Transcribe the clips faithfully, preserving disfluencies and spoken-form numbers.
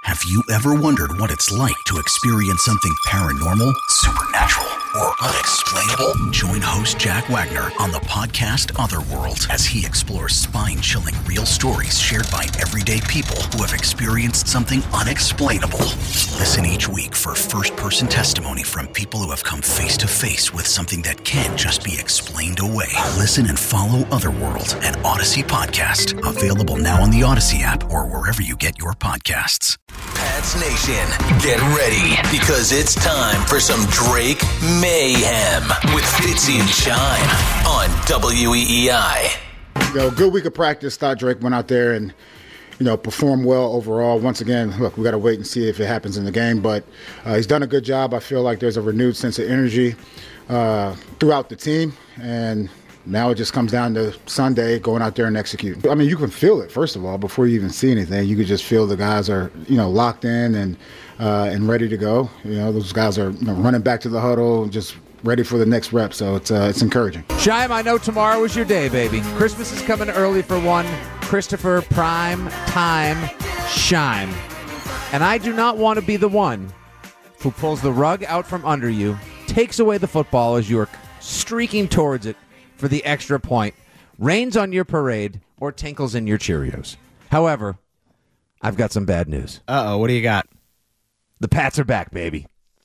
Have you ever wondered what it's like to experience something paranormal, supernatural, or unexplainable? Join host Jack Wagner on the podcast Otherworld as he explores spine-chilling real stories shared by everyday people who have experienced something unexplainable. Listen each week for first-person testimony from people who have come face-to-face with something that can't just be explained away. Listen and follow Otherworld, an Odyssey podcast. Available now on the Odyssey app or wherever you get your podcasts. Pats Nation, get ready because it's time for some Drake Mayhem with Fitzy and Shime on W E E I. You know, good week of practice. Thought Drake went out there and, you know, performed well overall. Once again, look, we got to wait and see if it happens in the game, but uh, he's done a good job. I feel like there's a renewed sense of energy uh, throughout the team, and now it just comes down to Sunday, going out there and execute. I mean, you can feel it, first of all, before you even see anything. You could just feel the guys are, you know, locked in and uh, and ready to go. You know, those guys are, you know, running back to the huddle, just ready for the next rep. So it's uh, it's encouraging. Shime, I know tomorrow is your day, baby. Christmas is coming early for one. Christopher Prime Time Shime. And I do not want to be the one who pulls the rug out from under you, takes away the football as you are streaking towards it for the extra point, rains on your parade, or tinkles in your Cheerios. However, I've got some bad news. Uh-oh, what do you got? The Pats are back, baby.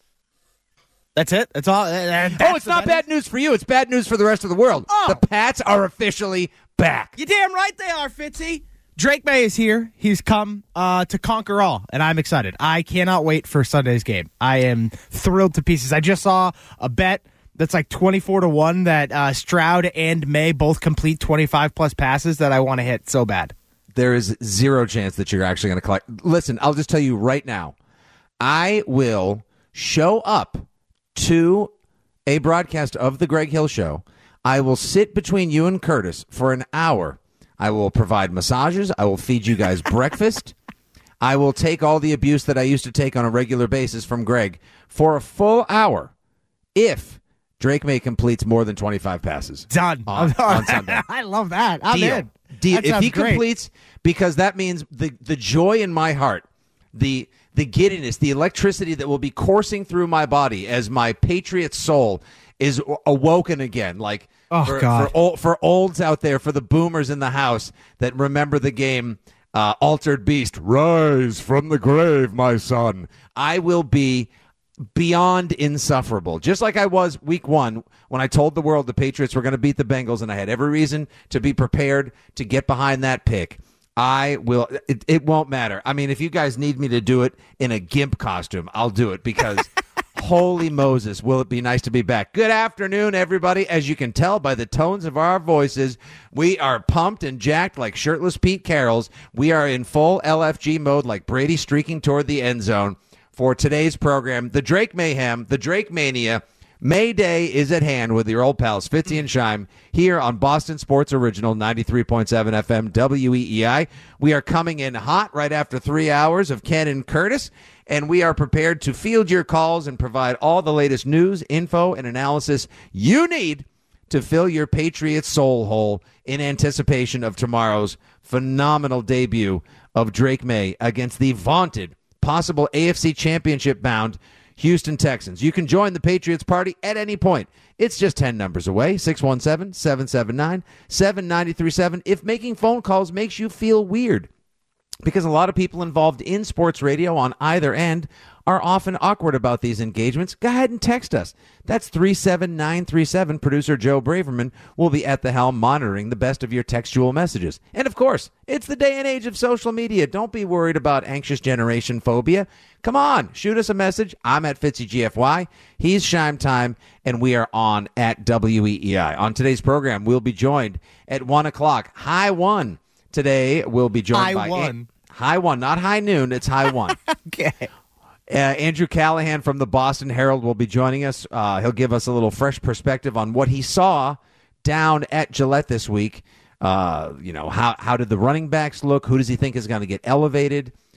That's it? That's all? That's oh, it's not bad news for you. It's bad news for the rest of the world. Oh. The Pats are officially back. You're damn right they are, Fitzy. Drake May is here. He's come uh, to conquer all, and I'm excited. I cannot wait for Sunday's game. I am thrilled to pieces. I just saw a bet that's like twenty-four to one that uh, Stroud and May both complete twenty-five plus passes that I want to hit so bad. There is zero chance that you're actually going to collect. Listen, I'll just tell you right now. I will show up to a broadcast of the Greg Hill Show. I will sit between you and Curtis for an hour. I will provide massages. I will feed you guys breakfast. I will take all the abuse that I used to take on a regular basis from Greg for a full hour if Drake May completes more than twenty-five passes. Done. On, on Sunday. I love that. I'm Deal. in. Deal. That If he great. completes, because that means the, the joy in my heart, the the giddiness, the electricity that will be coursing through my body as my patriot soul is awoken again. Like oh, for, God. for, old, for olds out there, for the boomers in the house that remember the game, uh, Altered Beast, rise from the grave, my son. I will be beyond insufferable, just like I was week one when I told the world the Patriots were going to beat the Bengals, and I had every reason to be prepared to get behind that pick. I will. It, it won't matter. I mean, if you guys need me to do it in a gimp costume, I'll do it because holy Moses, will it be nice to be back. Good afternoon, everybody. As you can tell by the tones of our voices, we are pumped and jacked like shirtless Pete Carrolls. We are in full L F G mode like Brady streaking toward the end zone. For today's program, the Drake Mayhem, the Drake Mania. May Day is at hand with your old pals Fitzy and Shime here on Boston Sports Original ninety-three point seven F M W E E I. We are coming in hot right after three hours of Ken and Curtis, and we are prepared to field your calls and provide all the latest news, info, and analysis you need to fill your Patriots soul hole in anticipation of tomorrow's phenomenal debut of Drake May against the vaunted possible A F C Championship bound Houston Texans. You can join the Patriots party at any point. It's just ten numbers away, six one seven, seven seven nine, seven nine three seven. If making phone calls makes you feel weird, because a lot of people involved in sports radio on either end are often awkward about these engagements, go ahead and text us. That's three seven nine three seven. Producer Joe Braverman will be at the helm monitoring the best of your textual messages. And of course, it's the day and age of social media. Don't be worried about anxious generation phobia. Come on, shoot us a message. I'm at Fitzy G F Y. He's Shime Time, and we are on at W E E I. On today's program, we'll be joined at one o'clock. High one. Today, we'll be joined high by... one. An- high one, not high noon. It's high one. Okay. Uh, Andrew Callahan from the Boston Herald will be joining us. Uh, he'll give us a little fresh perspective on what he saw down at Gillette this week. Uh, you know, how how did the running backs look? Who does he think is going to get elevated?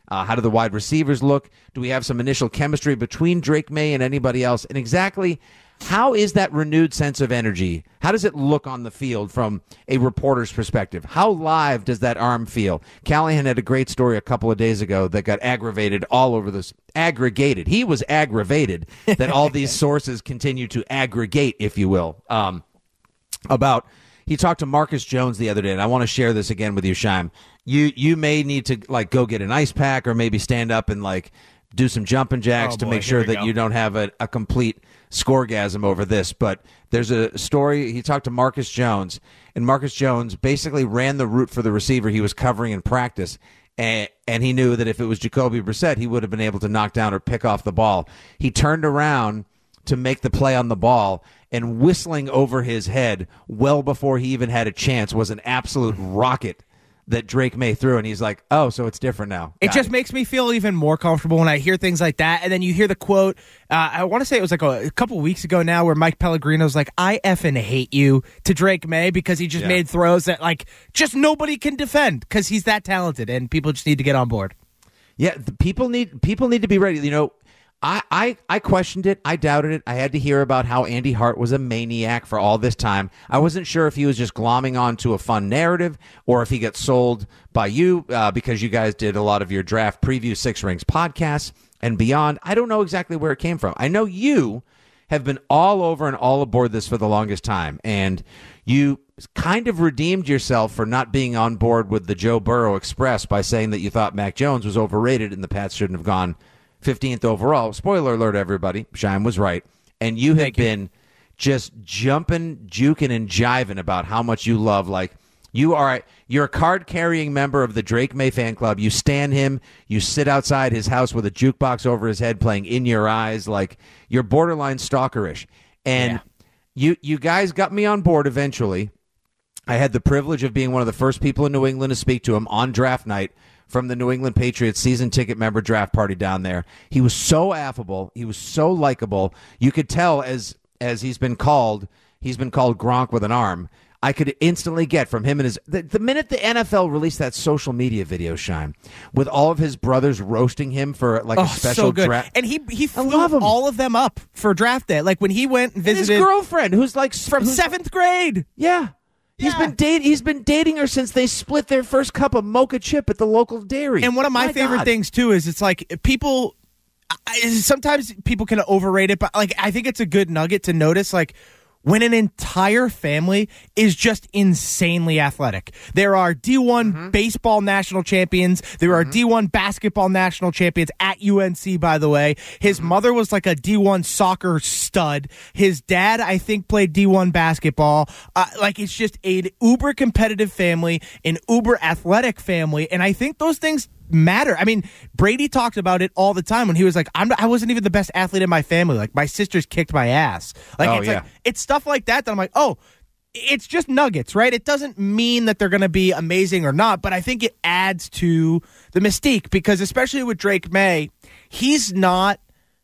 Uh, how do the wide receivers look? Do we have some initial chemistry between Drake May and anybody else? And exactly how is that renewed sense of energy? How does it look on the field from a reporter's perspective? How live does that arm feel? Callahan had a great story a couple of days ago that got aggravated all over this. Aggregated. He was aggravated that all these sources continue to aggregate, if you will, um, about... He talked to Marcus Jones the other day, and I want to share this again with you, Shime. You you may need to like go get an ice pack or maybe stand up and like do some jumping jacks oh, to boy, make sure that go. you don't have a, a complete scoregasm over this. But there's a story. He talked to Marcus Jones, and Marcus Jones basically ran the route for the receiver he was covering in practice. And, and he knew that if it was Jacoby Brissett, he would have been able to knock down or pick off the ball. He turned around to make the play on the ball, and whistling over his head well before he even had a chance was an absolute rocket that Drake May threw. And he's like, oh, so it's different now. It Got just it. makes me feel even more comfortable when I hear things like that. And then you hear the quote, uh, I want to say it was like a, a couple weeks ago now, where Mike Pellegrino's like, I effing hate you to Drake May because he just Yeah. made throws that like just nobody can defend because he's that talented, and people just need to get on board. Yeah, the people need people need to be ready. You know, I, I, I questioned it. I doubted it. I had to hear about how Andy Hart was a maniac for all this time. I wasn't sure if he was just glomming onto a fun narrative or if he got sold by you uh, because you guys did a lot of your draft preview Six Rings podcasts and beyond. I don't know exactly where it came from. I know you have been all over and all aboard this for the longest time, and you kind of redeemed yourself for not being on board with the Joe Burrow Express by saying that you thought Mac Jones was overrated and the Pats shouldn't have gone fifteenth overall. Spoiler alert, everybody. Shime was right. And you have Thank you. been just jumping, juking, and jiving about how much you love. Like, you are you're a card-carrying member of the Drake May fan club. You stand him. You sit outside his house with a jukebox over his head playing In Your Eyes. Like, you're borderline stalkerish. And Yeah. you you guys got me on board eventually. I had the privilege of being one of the first people in New England to speak to him on draft night from the New England Patriots season ticket member draft party down there. He was so affable. He was so likable. You could tell as as he's been called, he's been called Gronk with an arm. I could instantly get from him and his the, the minute the N F L released that social media video, Shime, with all of his brothers roasting him for like Oh, a special so good. draft. And he he love flew him. all of them up for draft day. Like when he went and And his visited girlfriend, who's like from who's, seventh grade. Yeah. He's Yeah. been date. He's been dating her since they split their first cup of mocha chip at the local dairy. And one of my, My favorite God. things too is it's like people. I, sometimes people can overrate it, but like I think it's a good nugget to notice. Like when an entire family is just insanely athletic. There are D one Mm-hmm. baseball national champions. There are D one basketball national champions at U N C, by the way. His Mm-hmm. mother was like a D one soccer stud. His dad, I think, played D one basketball. Uh, like it's just an uber competitive family, an uber athletic family. And I think those things matter. I mean, Brady talked about it all the time when he was like, I'm, I wasn't even the best athlete in my family. Like, my sisters kicked my ass. Like, Oh, it's yeah. like, it's stuff like that that I'm like, oh, it's just nuggets, right? It doesn't mean that they're going to be amazing or not, but I think it adds to the mystique because especially with Drake May, he's not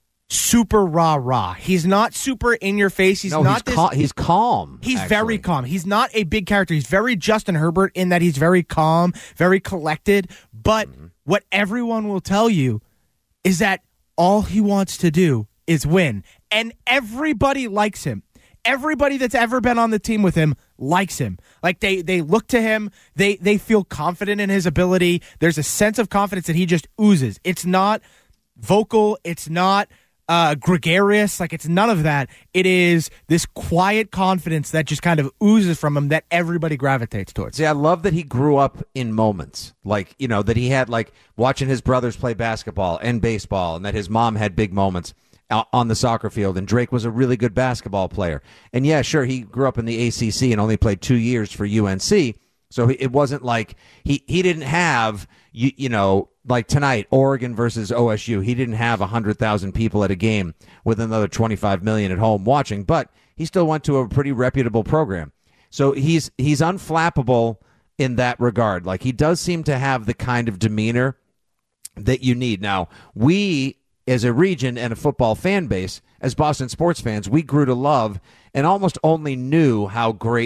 super rah-rah. He's not super in your face. He's no, not he's, this cal- he's calm. He's actually. very calm. He's not a big character. He's very Justin Herbert in that he's very calm, very collected. But Mm-hmm. what everyone will tell you is that all he wants to do is win. And everybody likes him. Everybody that's ever been on the team with him likes him. Like they they look to him. They they feel confident in his ability. There's a sense of confidence that he just oozes. It's not vocal. It's not uh, gregarious. Like it's none of that. It is this quiet confidence that just kind of oozes from him that everybody gravitates towards. See, I love that he grew up in moments. Like, you know, that he had like watching his brothers play basketball and baseball and that his mom had big moments o- on the soccer field. And Drake was a really good basketball player. And yeah, sure, he grew up in the A C C and only played two years for U N C. So it wasn't like he, he didn't have, you, you know, like tonight, Oregon versus O S U. He didn't have one hundred thousand people at a game with another twenty-five million at home watching, but he still went to a pretty reputable program. So he's he's unflappable in that regard. Like he does seem to have the kind of demeanor that you need. Now, we as a region and a football fan base, as Boston sports fans, we grew to love and almost only knew how great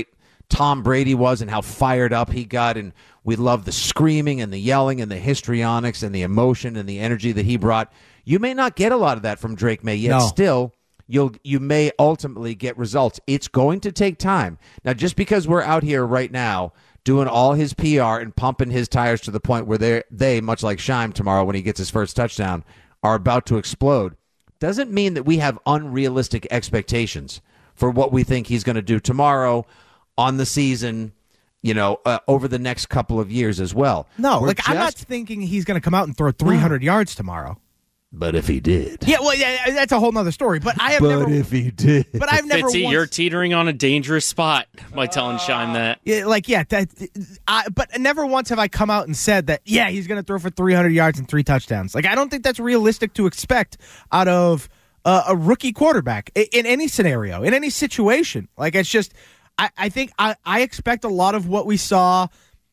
Tom Brady was and how fired up he got, and we love the screaming and the yelling and the histrionics and the emotion and the energy that he brought. You may not get a lot of that from Drake May, yet No. still you'll you may ultimately get results. It's going to take time. Now, just because we're out here right now doing all his P R and pumping his tires to the point where they they much like Scheim tomorrow when he gets his first touchdown are about to explode, doesn't mean that we have unrealistic expectations for what we think he's going to do tomorrow, on the season, you know, uh, over the next couple of years as well. No, We're like I'm not just- thinking he's going to come out and throw three hundred yards tomorrow. But if he did. Yeah, well, yeah, that's a whole nother story. But I have But never. if he did. But I've never. Fitzy, once, you're teetering on a dangerous spot by telling Scheim that. Yeah, like, yeah, that, I, but never once have I come out and said that, yeah, he's going to throw for three hundred yards and three touchdowns. Like, I don't think that's realistic to expect out of uh, a rookie quarterback in, in any scenario, in any situation. Like, it's just, I, I think I, I expect a lot of what we saw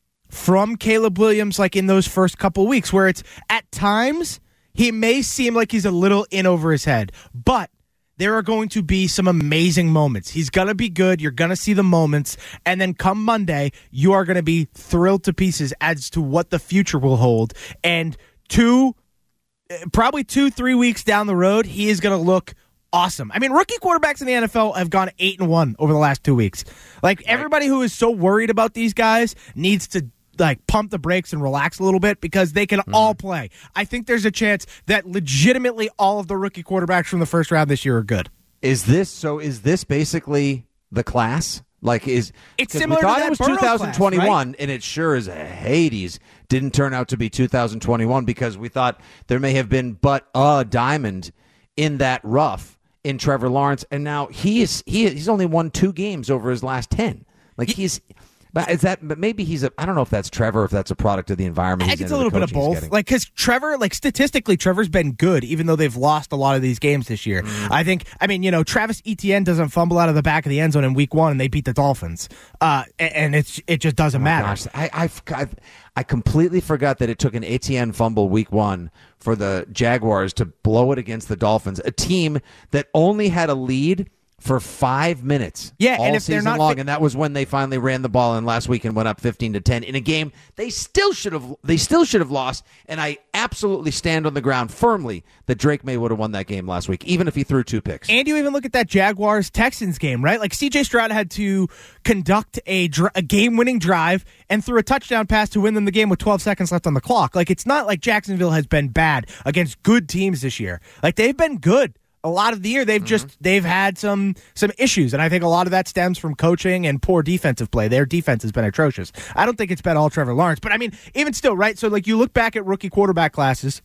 from Caleb Williams, like in those first couple weeks, where it's at times he may seem like he's a little in over his head, but there are going to be some amazing moments. He's going to be good. You're going to see the moments. And then come Monday, you are going to be thrilled to pieces as to what the future will hold. And two, probably two, three weeks down the road, he is going to look awesome. I mean, rookie quarterbacks in the N F L have gone eight and one over the last two weeks. Like, everybody who is so worried about these guys needs to like pump the brakes and relax a little bit because they can mm. all play. I think there's a chance that legitimately all of the rookie quarterbacks from the first round this year are good. Is this so? Is this basically the class? Like, is it's 'cause similar we thought to that it was Burrow twenty twenty-one, class, right? And it sure as Hades didn't turn out to be two thousand twenty-one because we thought there may have been but a diamond in that rough in Trevor Lawrence, and now he is he he's only won two games over his last ten. Like he's. But is that? But maybe he's a. I don't know if that's Trevor, if that's a product of the environment. I He's think it's in, a little the bit of coaching he's both. getting. Like, because Trevor, like statistically, Trevor's been good, even though they've lost a lot of these games this year. Mm. I think. I mean, you know, Travis Etienne doesn't fumble out of the back of the end zone in Week One, and they beat the Dolphins. Uh, and it's it just doesn't Oh matter. Gosh, I, I've, I've I completely forgot that it took an Etienne fumble week one for the Jaguars to blow it against the Dolphins, a team that only had a lead for five minutes. Yeah, all and if they're season not long, fi- and that was when they finally ran the ball in last week and went up fifteen to ten in a game they still should have. They still should have lost. And I absolutely stand on the ground firmly that Drake May would have won that game last week, even if he threw two picks. And you even look at that Jaguars Texans game, right? Like C J Stroud had to conduct a, dr- a game-winning drive and threw a touchdown pass to win them the game with twelve seconds left on the clock. Like, it's not like Jacksonville has been bad against good teams this year. Like, they've been good. A lot of the year, they've mm-hmm. just they've had some some issues, and I think a lot of that stems from coaching and poor defensive play. Their defense has been atrocious. I don't think it's been all Trevor Lawrence, but I mean, even still, right? So, like, you look back at rookie quarterback classes.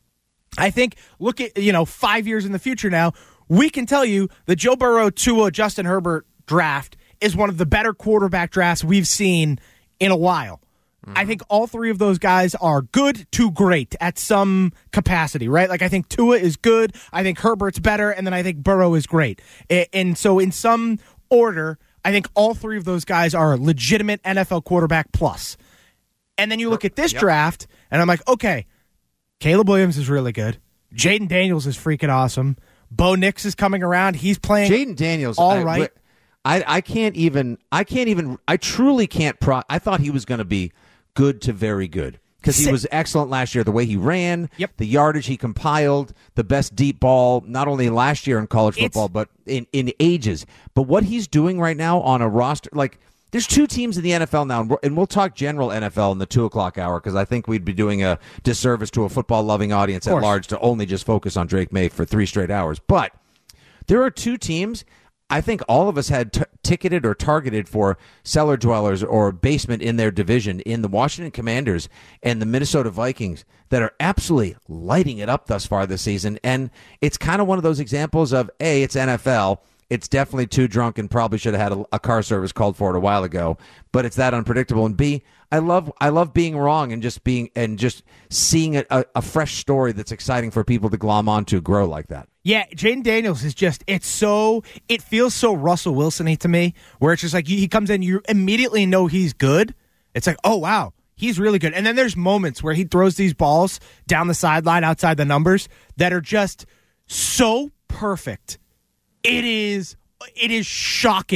I think look at you know five years in the future now, we can tell you the Joe Burrow, Tua, Justin Herbert draft is one of the better quarterback drafts we've seen in a while. I think all three of those guys are good to great at some capacity, right? Like, I think Tua is good, I think Herbert's better, and then I think Burrow is great. And so in some order, I think all three of those guys are legitimate N F L quarterback plus. And then you look at this yep. draft, and I'm like, okay, Caleb Williams is really good. Jaden Daniels is freaking awesome. Bo Nix is coming around. He's playing Jaden Daniels, all I, right. I, I can't even, I can't even, I truly can't, pro, I thought he was going to be good to very good because he was excellent last year. The way he ran, yep. the yardage he compiled, the best deep ball, not only last year in college football, it's, but in, in ages. But what he's doing right now on a roster, like there's two teams in the N F L now, and we'll talk general N F L in the two o'clock hour because I think we'd be doing a disservice to a football-loving audience at large to only just focus on Drake May for three straight hours. But there are two teams I think all of us had t- ticketed or targeted for cellar dwellers or basement in their division in the Washington Commanders and the Minnesota Vikings that are absolutely lighting it up thus far this season. And it's kind of one of those examples of, A, it's N F L. It's definitely too drunk and probably should have had a, a car service called for it a while ago, but it's that unpredictable. And B, I love I love being wrong and just being and just seeing a, a, a fresh story that's exciting for people to glom onto grow like that. Yeah, Jaden Daniels is just, it's so, it feels so Russell Wilson-y to me, where it's just like he comes in, you immediately know he's good. It's like, oh, wow, he's really good. And then there's moments where he throws these balls down the sideline outside the numbers that are just so perfect. It is, it is shocking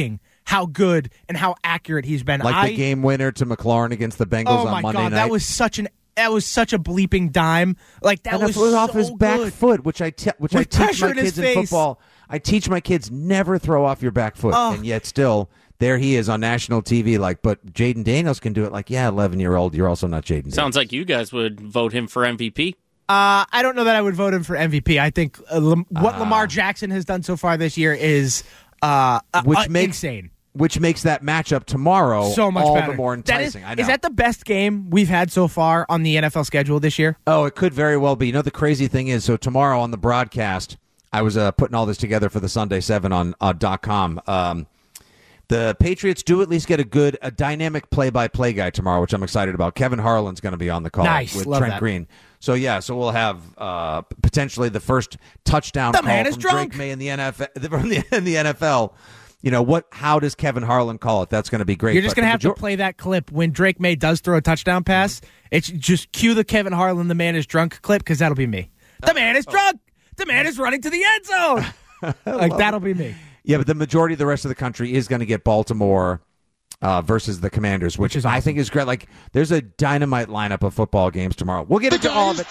how good and how accurate he's been. Like I, the game winner to McLaurin against the Bengals oh on my Monday God, night. that was such an that was such a bleeping dime. Like that and was, it was so off his back good. foot, which I te- which With I teach pressure my in his kids in face. football. I teach my kids never throw off your back foot, Oh. and yet still there he is on national T V. Like, but Jaden Daniels can do it. Like, yeah, eleven year old, you're also not Jaden Daniels. Sounds like you guys would vote him for M V P. Uh, I don't know that I would vote him for M V P. I think uh, Lam- what Ah. Lamar Jackson has done so far this year is uh, uh, Which uh, makes- insane. Which makes that matchup tomorrow So much all better. the more That is, enticing. I know. is that the best game we've had so far on the N F L schedule this year? Oh, it could very well be. You know, the crazy thing is, so tomorrow on the broadcast, I was uh, putting all this together for the Sunday seven on uh, dot com. Um, the Patriots do at least get a good, a dynamic play-by-play guy tomorrow, which I'm excited about. Kevin Harlan's going to be on the call Nice. with Love Trent that. Green. So, yeah, so we'll have uh, potentially the first touchdown The call man is from drunk. Drake May in the N F L. From the, in the N F L. You know, what? How does Kevin Harlan call it? That's going to be great. You're just But going to the have major- to play that clip when Drake May does throw a touchdown pass. It's just cue the Kevin Harlan, the man is drunk clip, because that'll be me. The man is drunk. The man is running to the end zone. Like, that'll be me. Yeah, but the majority of the rest of the country is going to get Baltimore uh, versus the Commanders, which, Which is I awesome. think is great. Like, there's a dynamite lineup of football games tomorrow. We'll get into all of it.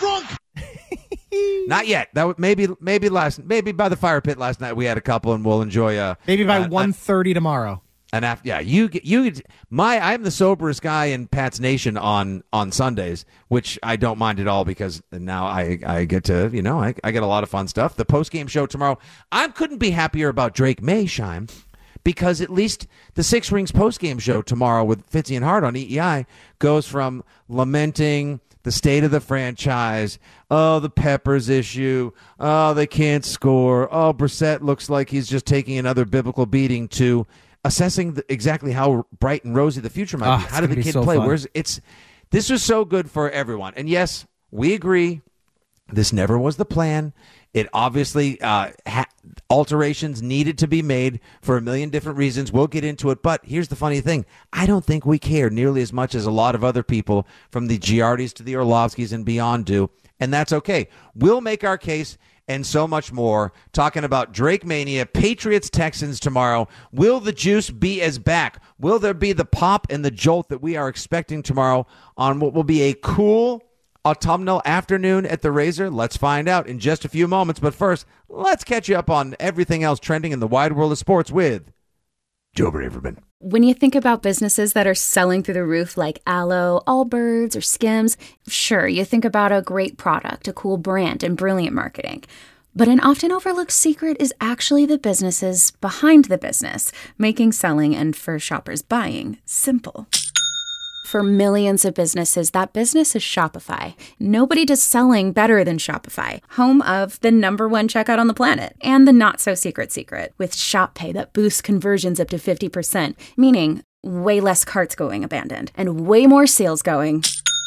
Not yet. That would, maybe maybe last maybe by the fire pit last night we had a couple, and we'll enjoy uh Maybe by uh, one thirty tomorrow. And after, yeah, you get- you get- my I'm the soberest guy in Pat's Nation on on Sundays, which I don't mind at all because now I I get to you know I I get a lot of fun stuff. The post game show tomorrow, I couldn't be happier about Drake May, Shime, because at least the Six Rings post game show tomorrow with Fitzy and Hart on E E I goes from lamenting the state of the franchise, oh, the Peppers issue, oh, they can't score, oh, Brissett looks like he's just taking another biblical beating, to assessing the, exactly how bright and rosy the future might Oh, be. it's How did gonna the be kid so play? fun. Where's it's this was so good for everyone. And yes, we agree. This never was the plan. It obviously uh, ha- alterations needed to be made for a million different reasons. We'll get into it. But here's the funny thing. I don't think we care nearly as much as a lot of other people, from the Giardis to the Orlovskis and beyond, do. And that's okay. We'll make our case and so much more. Talking about Drake Mania, Patriots, Texans tomorrow. Will the juice be as back? Will there be the pop and the jolt that we are expecting tomorrow on what will be a cool autumnal afternoon at the Razor? Let's find out in just a few moments. But first, let's catch you up on everything else trending in the wide world of sports with Joe Braverman. When you think about businesses that are selling through the roof like Aloe, Allbirds, or Skims, sure, you think about a great product, a cool brand, and brilliant marketing. But an often overlooked secret is actually the businesses behind the business, making selling and, for shoppers, buying simple. For millions of businesses, that business is Shopify. Nobody does selling better than Shopify, home of the number one checkout on the planet, and the not-so-secret secret, with Shop Pay that boosts conversions up to fifty percent, meaning way less carts going abandoned, and way more sales going.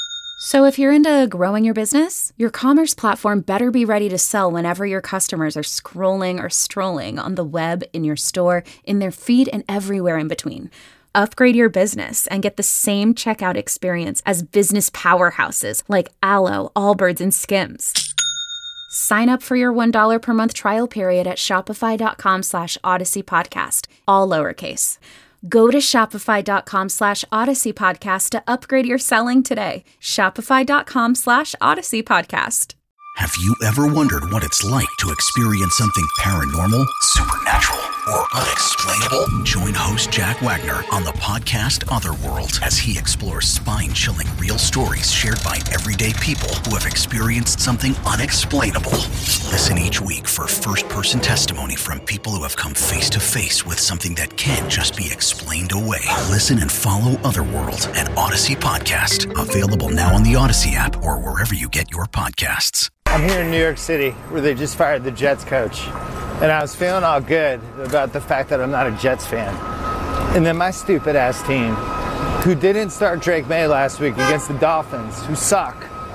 So if you're into growing your business, your commerce platform better be ready to sell whenever your customers are scrolling or strolling on the web, in your store, in their feed, and everywhere in between. Upgrade your business and get the same checkout experience as business powerhouses like Aloe, Allbirds, and Skims. Sign up for your one dollar per month trial period at shopify.com slash Odyssey Podcast, all lowercase. Go to shopify.com slash Odyssey Podcast to upgrade your selling today. Shopify.com slash Odyssey Podcast. Have you ever wondered what it's like to experience something paranormal, supernatural, or unexplainable? Join host Jack Wagner on the podcast Otherworld as he explores spine-chilling real stories shared by everyday people who have experienced something unexplainable. Listen each week for first-person testimony from people who have come face-to-face with something that can't just be explained away. Listen and follow Otherworld at Odyssey Podcast. Available now on the Odyssey app or wherever you get your podcasts. I'm here in New York City where they just fired the Jets coach. And I was feeling all good about the fact that I'm not a Jets fan. And then my stupid ass team, who didn't start Drake May last week against the Dolphins, who suck,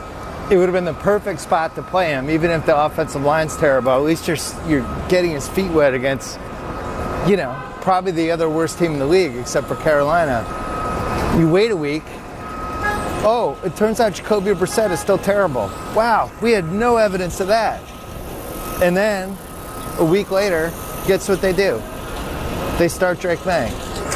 it would have been the perfect spot to play him, even if the offensive line's terrible. At least you're, you're getting his feet wet against, you know, probably the other worst team in the league except for Carolina. You wait a week. Oh, it turns out Jacoby Brissett is still terrible. Wow, we had no evidence of that. And then, a week later, guess what they do? They start Drake May.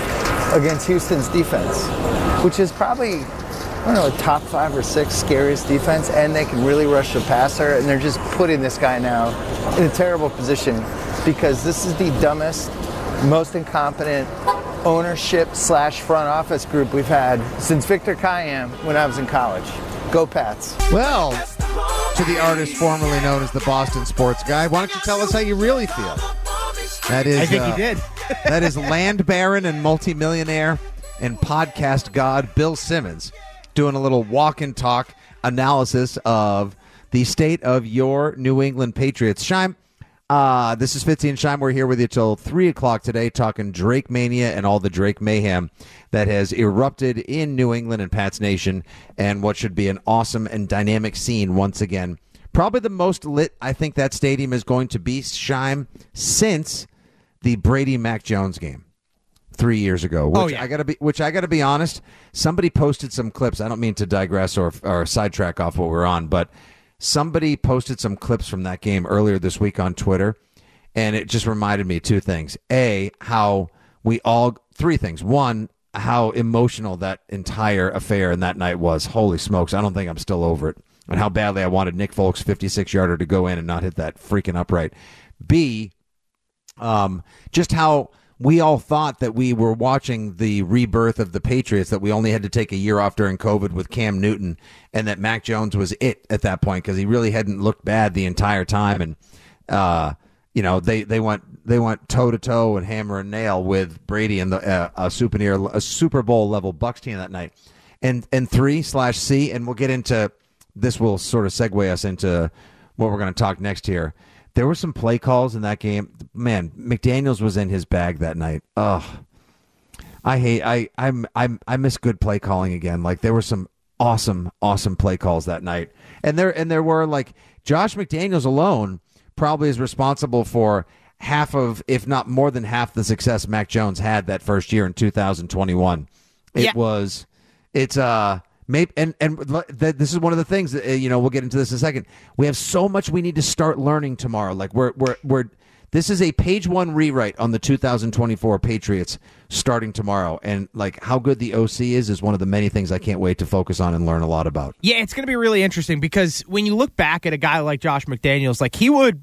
against Houston's defense, which is probably, I don't know, a top five or six scariest defense, and they can really rush the passer, and they're just putting this guy now in a terrible position because this is the dumbest, most incompetent ownership slash front office group we've had since Victor Kiam when I was in college. Go Pats. Well, to the artist formerly known as the Boston Sports Guy, why don't you tell us how you really feel? That is, I think uh, he did. That is land baron and multimillionaire and podcast god Bill Simmons doing a little walk and talk analysis of the state of your New England Patriots. Shime, uh, this is Fitzy and Shime. We're here with you till three o'clock today talking Drake Mania and all the Drake mayhem that has erupted in New England and Pats Nation and what should be an awesome and dynamic scene once again. Probably the most lit I think that stadium is going to be, Shime, since the Brady-Mac Jones game three years ago. Which oh, yeah. I gotta be, which I gotta be honest. Somebody posted some clips. I don't mean to digress or or sidetrack off what we're on, but somebody posted some clips from that game earlier this week on Twitter, and it just reminded me of two things. A, how we all three things. One, how emotional that entire affair and that night was. Holy smokes! I don't think I'm still over it. And how badly I wanted Nick Folk's fifty-six yarder to go in and not hit that freaking upright. B, um, just how we all thought that we were watching the rebirth of the Patriots, that we only had to take a year off during COVID with Cam Newton, and that Mac Jones was it at that point because he really hadn't looked bad the entire time. And, uh, you know, they, they went they went toe-to-toe and hammer and nail with Brady and the uh, a, Super, a Super Bowl-level Bucs team that night. And, and three, slash C, and we'll get into – this will sort of segue us into what we're going to talk next here. There were some play calls in that game. Man, McDaniels was in his bag that night. Ugh. I hate I I'm I'm I miss good play calling again. Like there were some awesome, awesome play calls that night. And there and there were like Josh McDaniels alone probably is responsible for half of, if not more than half the success Mac Jones had that first year in two thousand twenty-one. It yeah. was it's uh Maybe, and and th- this is one of the things that, uh, you know, we'll get into this in a second. We have so much we need to start learning tomorrow. Like we're we're we're this is a page one rewrite on the two thousand twenty-four Patriots starting tomorrow, and like how good the O C is is one of the many things I can't wait to focus on and learn a lot about. Yeah, it's going to be really interesting because when you look back at a guy like Josh McDaniels, like he would,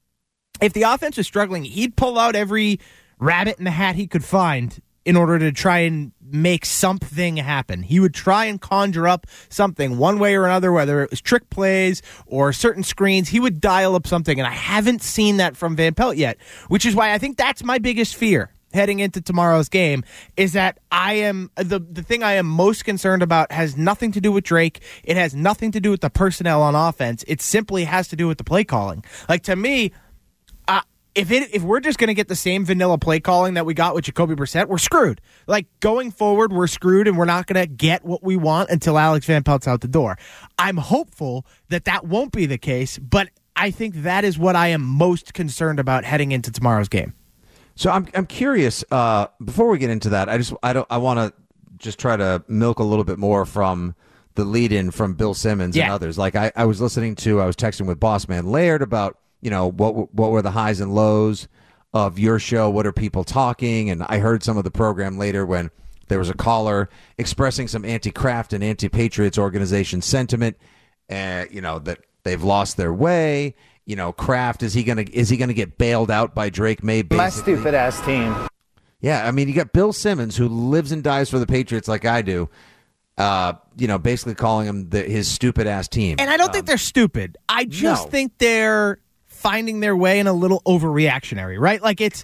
if the offense was struggling, he'd pull out every rabbit in the hat he could find in order to try and make something happen. He would try and conjure up something one way or another, whether it was trick plays or certain screens. He would dial up something, and I haven't seen that from Van Pelt yet, which is why I think that's my biggest fear heading into tomorrow's game, is that I am the, the thing I am most concerned about has nothing to do with Drake. It has nothing to do with the personnel on offense. It simply has to do with the play calling. Like, to me, uh, If it if we're just going to get the same vanilla play calling that we got with Jacoby Brissett, we're screwed. Like, going forward, we're screwed, and we're not going to get what we want until Alex Van Pelt's out the door. I'm hopeful that that won't be the case, but I think that is what I am most concerned about heading into tomorrow's game. So I'm I'm curious. Uh, before we get into that, I just I don't I want to just try to milk a little bit more from the lead-in from Bill Simmons yeah. and others. Like I, I was listening to, I was texting with Boss Man Laird about, you know, what what were the highs and lows of your show? What are people talking? And I heard some of the program later when there was a caller expressing some anti-Kraft and anti-Patriots organization sentiment, uh, you know, that they've lost their way. You know, Kraft, is he gonna is he gonna get bailed out by Drake May? Basically? My stupid ass team. Yeah, I mean, you got Bill Simmons, who lives and dies for the Patriots like I do. Uh, you know, basically calling him the, his stupid ass team. And I don't um, think they're stupid. I just no. think they're finding their way and a little overreactionary, right? Like, it's,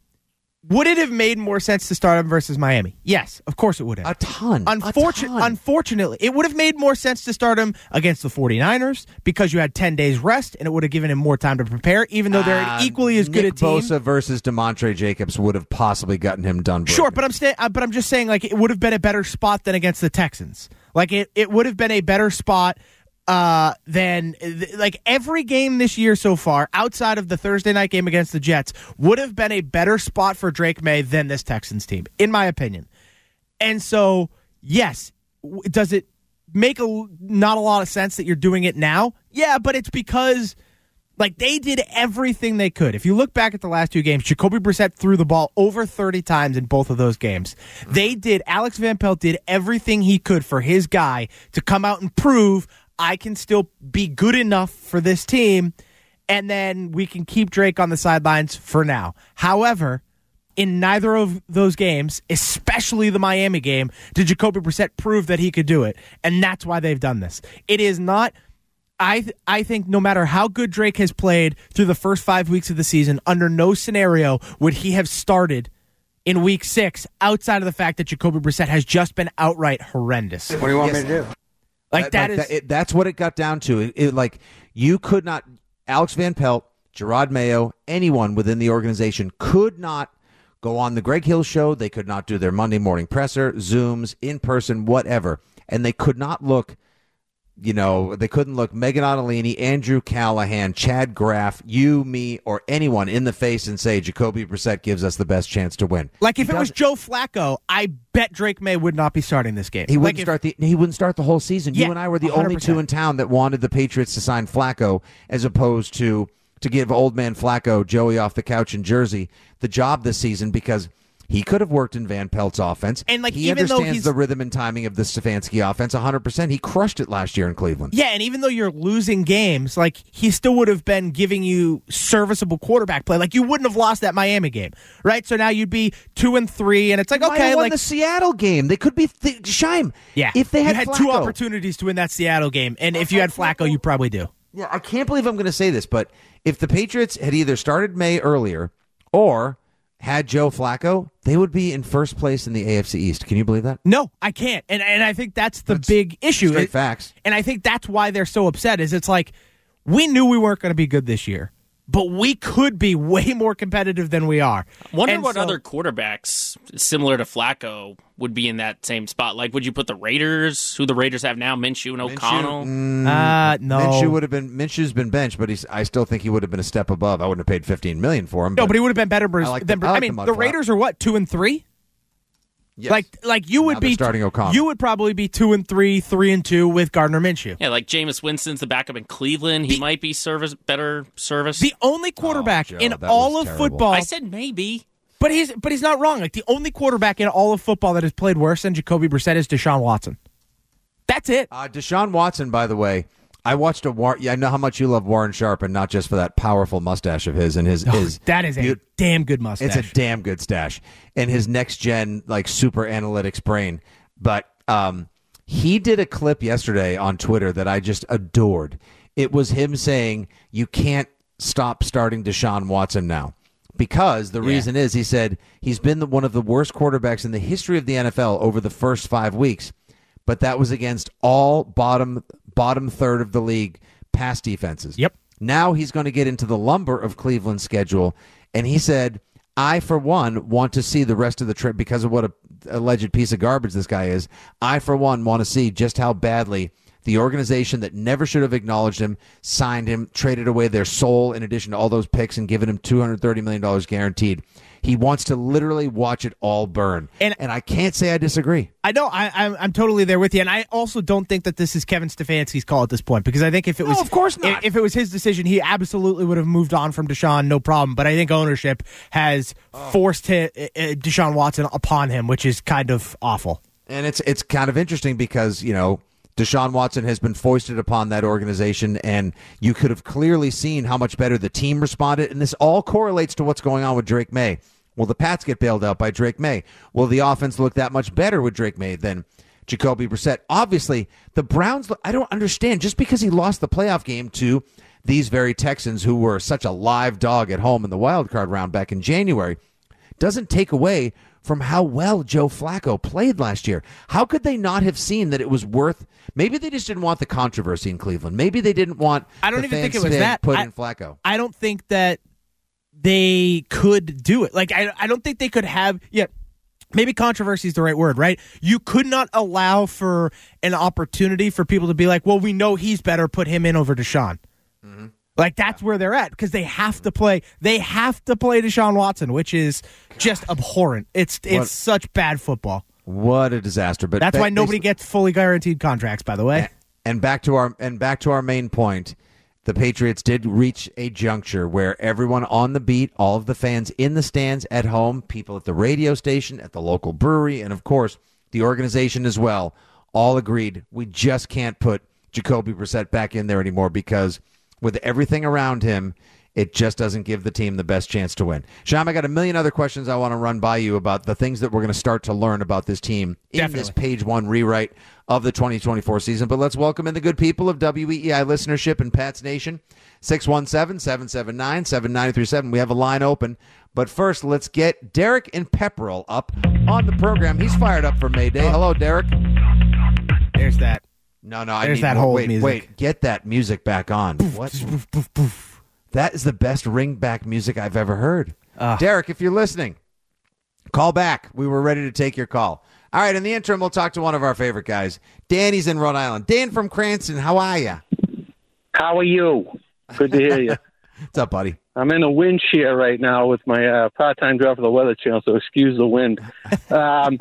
would it have made more sense to start him versus Miami? Yes, of course it would have. A ton. Unfortun- a ton. Unfortunately, it would have made more sense to start him against the 49ers because you had ten days rest and it would have given him more time to prepare, even though they're uh, equally as Nick good a team. Bosa versus DeMontre Jacobs would have possibly gotten him done broken. Sure, but I'm sta- uh, but I'm just saying, like, it would have been a better spot than against the Texans. Like, it, it would have been a better spot uh, than, like, every game this year so far, outside of the Thursday night game against the Jets, would have been a better spot for Drake May than this Texans team, in my opinion. And so, yes, does it make a, not a lot of sense that you're doing it now? Yeah, but it's because Like, they did everything they could. If you look back at the last two games, Jacoby Brissett threw the ball over thirty times in both of those games. They did, Alex Van Pelt did everything he could for his guy to come out and prove, I can still be good enough for this team, and then we can keep Drake on the sidelines for now. However, in neither of those games, especially the Miami game, did Jacoby Brissett prove that he could do it, and that's why they've done this. It is not... I th- I think no matter how good Drake has played through the first five weeks of the season, under no scenario would he have started in week six outside of the fact that Jacoby Brissett has just been outright horrendous. What do you want Yes. me to do? Like, that like is... that, it, that's what it got down to. It, it, like, you could not, Alex Van Pelt, Gerard Mayo, anyone within the organization could not go on the Greg Hill show. They could not do their Monday morning presser, Zooms, in person, whatever. And they could not look... You know, they couldn't look Megan Ottolini, Andrew Callahan, Chad Graff, you, me, or anyone in the face and say Jacoby Brissett gives us the best chance to win. Like, if He it was doesn't- Joe Flacco, I bet Drake May would not be starting this game. He wouldn't like if, start the he wouldn't start the whole season. Yeah, you and I were the one hundred only percent. two in town that wanted the Patriots to sign Flacco as opposed to to give old man Flacco, Joey off the couch in Jersey, the job this season because he could have worked in Van Pelt's offense. And, like, he even though understands he's- the rhythm and timing of the Stefanski offense one hundred percent. He crushed it last year in Cleveland. Yeah, and even though you're losing games, like, he still would have been giving you serviceable quarterback play. Like, you wouldn't have lost that Miami game, right? So now you'd be two and three, and it's like, Might have okay, won like the Seattle game. They could be th- Shime. yeah, If they had, you had Flacco, two opportunities to win that Seattle game, and if you had Flacco, you probably do. Yeah, I can't believe I'm going to say this, but if the Patriots had either started May earlier or had Joe Flacco, they would be in first place in the A F C East. Can you believe that? No, I can't, and and I think that's the That's big issue. straight It- facts. and I think that's why they're so upset. Is it's like we knew we weren't going to be good this year, but we could be way more competitive than we are. Wonder And what so- other quarterbacks similar to Flacco would be in that same spot. Like, would you put the Raiders, who the Raiders have now, Minshew and O'Connell? Uh, no, Minshew would have been Minshew's been benched, but he's I still think he would have been a step above. I wouldn't have paid fifteen million dollars for him. no, but he would have been better. I like than, the- I like I mean, the the, mudflap. Raiders are what, two and three? Yes. Like, like you would Now they're be starting O'Connell. You would probably be two and three, three and two with Gardner Minshew. Yeah, like Jameis Winston's the backup in Cleveland. He The- might be service better service. The only quarterback Joe, in that all was of terrible. football, I said maybe. but he's but he's not wrong. Like, the only quarterback in all of football that has played worse than Jacoby Brissett is Deshaun Watson. That's it. Uh, Deshaun Watson, by the way, I watched a War. Yeah, I know how much you love Warren Sharp, and not just for that powerful mustache of his and his. his that is a beau- damn good mustache. It's a damn good stash, and his next gen like super analytics brain. But um, he did a clip yesterday on Twitter that I just adored. It was him saying, "You can't stop starting Deshaun Watson now." Because the reason is, he said he's been the, one of the worst quarterbacks in the history of the N F L over the first five weeks, but that was against all bottom bottom third of the league pass defenses. Yep. Now he's going to get into the lumber of Cleveland's schedule, and he said, I, for one, want to see the rest of the trip because of what a alleged piece of garbage this guy is. I, for one, want to see just how badly the organization that never should have acknowledged him, signed him, traded away their soul in addition to all those picks and given him two hundred thirty million dollars guaranteed. He wants to literally watch it all burn. And- And, I can't say I disagree. I know. I, I'm, I'm totally there with you, and I also don't think that this is Kevin Stefanski's call at this point, because I think if it No, was, of course not. If, if it was his decision, he absolutely would have moved on from Deshaun, no problem. But I think ownership has forced hi- uh, Deshaun Watson upon him, which is kind of awful. And it's it's kind of interesting because, you know, Deshaun Watson has been foisted upon that organization, and you could have clearly seen how much better the team responded. And this all correlates to what's going on with Drake May. Will the Pats get bailed out by Drake May? Will the offense look that much better with Drake May than Jacoby Brissett? Obviously, the Browns, I don't understand. Just because he lost the playoff game to these very Texans, who were such a live dog at home in the wild card round back in January, doesn't take away from how well Joe Flacco played last year. How could they not have seen that it was worth? Maybe they just didn't want the controversy in Cleveland. Maybe they didn't want. I don't the even think fan it was spin that. Put I- in Flacco. I don't think that they could do it. Like, I, I don't think they could have. Yeah, maybe controversy is the right word, right? You could not allow for an opportunity for people to be like, well, we know he's better, put him in over Deshaun. Mm-hmm. Like, that's where they're at, because they have to play. They have to play Deshaun Watson, which is just abhorrent. It's it's What- such bad football. What a disaster! But That's ba- why nobody basically- gets fully guaranteed contracts, by the way. And back to our and back to our main point. the Patriots did reach a juncture where everyone on the beat, all of the fans in the stands at home, people at the radio station, at the local brewery, and of course the organization as well, all agreed we just can't put Jacoby Brissett back in there anymore because with everything around him, it just doesn't give the team the best chance to win. Sham, I got a million other questions I want to run by you about the things that we're going to start to learn about this team in Definitely. this page one rewrite of the twenty twenty-four season. But let's welcome in the good people of W E E I listenership and Pats Nation, six one seven, seven seven nine, seven nine three seven. We have a line open. But first, let's get Derek in Pepperell up on the program. He's fired up for May Day. Hello, Derek. There's that. No, no, I There's need that more. whole Wait, music. wait, get that music back on. What? That is the best ringback music I've ever heard. Uh, Derek, if you're listening, call back. We were ready to take your call. All right, in the interim, we'll talk to one of our favorite guys. Danny's in Rhode Island. Dan from Cranston, how are you? How are you? Good to hear you. What's up, buddy? I'm in a wind shear right now with my uh, part-time job for the Weather Channel, so excuse the wind. Um,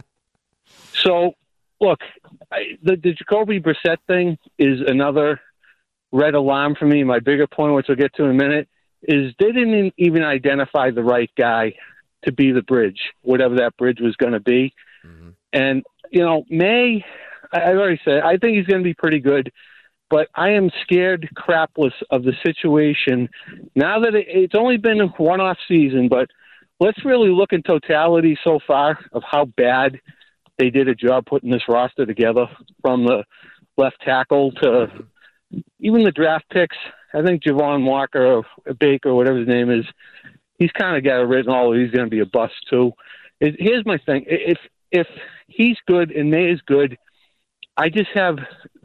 so, look, I, the, the Jacoby Brissett thing is another red alarm for me. My bigger point, which we'll get to in a minute, is they didn't even identify the right guy to be the bridge, whatever that bridge was going to be. Mm-hmm. And, you know, May, I, I already said, I think he's going to be pretty good. But I am scared crapless of the situation now that it, it's only been a one-off season. But let's really look in totality so far of how bad they did a job putting this roster together, from the left tackle to even the draft picks. I think Javon Walker or Baker, whatever his name is, he's kind of got it written all. He's going to be a bust too. It, here's my thing: if if he's good and May is good, I just have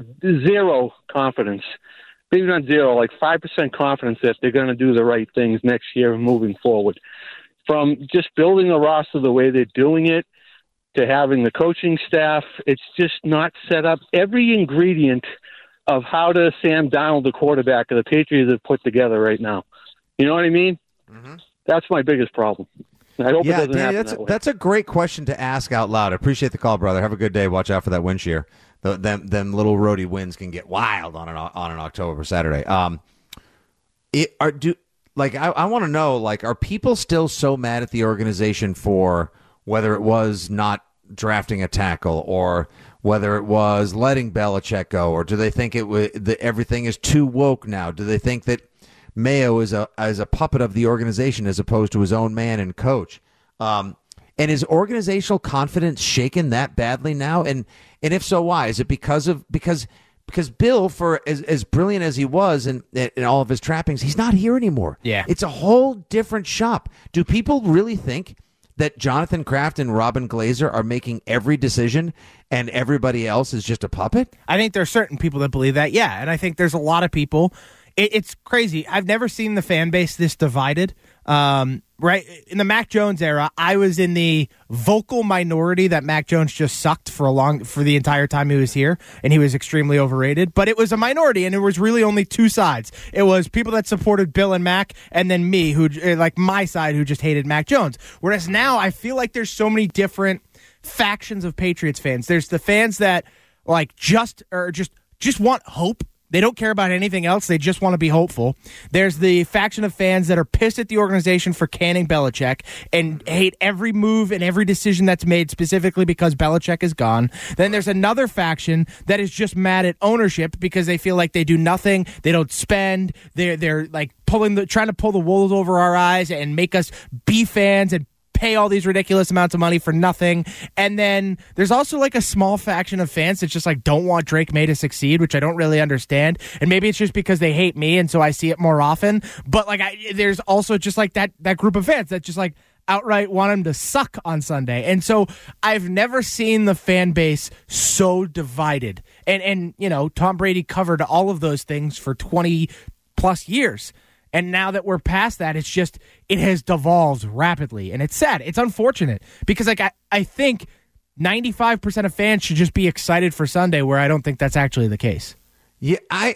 zero confidence, maybe not zero, like five percent confidence that they're going to do the right things next year and moving forward. From just building a roster the way they're doing it to having the coaching staff, it's just not set up. Every ingredient of how to Sam Darnold, the quarterback of the Patriots, have put together right now. You know what I mean? Mm-hmm. That's my biggest problem. I hope yeah, it doesn't Danny, happen that's, that way. that's a great question to ask out loud. I appreciate the call, brother. Have a good day. Watch out for that wind shear. The, them, them little roadie winds can get wild on an on an October Saturday. Um, it are do like I, I want to know, like, are people still so mad at the organization for whether it was not drafting a tackle or whether it was letting Belichick go, or do they think it was that everything is too woke now? Do they think that Mayo is a as a puppet of the organization as opposed to his own man and coach? Um, and is organizational confidence shaken that badly now? And and if so, why? Is it because of because because Bill, for as, as brilliant as he was and in, in all of his trappings, he's not here anymore. Yeah, it's a whole different shop. Do people really think that Jonathan Kraft and Robin Glazer are making every decision and everybody else is just a puppet? I think there are certain people that believe that, yeah. And I think there's a lot of people. It, it's crazy. I've never seen the fan base this divided. Um, right in the Mac Jones era, I was in the vocal minority that Mac Jones just sucked for a long for the entire time he was here, and he was extremely overrated. But it was a minority, and it was really only two sides. It was people that supported Bill and Mac, and then me, who like my side, who just hated Mac Jones. Whereas now, I feel like there's so many different factions of Patriots fans. There's the fans that like just or just just want hope. They don't care about anything else. They just want to be hopeful. There's the faction of fans that are pissed at the organization for canning Belichick and hate every move and every decision that's made specifically because Belichick is gone. Then there's another faction that is just mad at ownership because they feel like they do nothing. They don't spend. They're, they're like pulling the, trying to pull the wool over our eyes and make us be fans and pay all these ridiculous amounts of money for nothing. And then there's also like a small faction of fans that just like don't want Drake May to succeed, which I don't really understand. And maybe it's just because they hate me and so I see it more often. But like I, there's also just like that that group of fans that just like outright want him to suck on Sunday. And so I've never seen the fan base so divided. And and you know, Tom Brady covered all of those things for twenty plus years. And now that we're past that, it's just, it has devolved rapidly. And it's sad. It's unfortunate. Because, like, I, I think ninety-five percent of fans should just be excited for Sunday, where I don't think that's actually the case. Yeah, I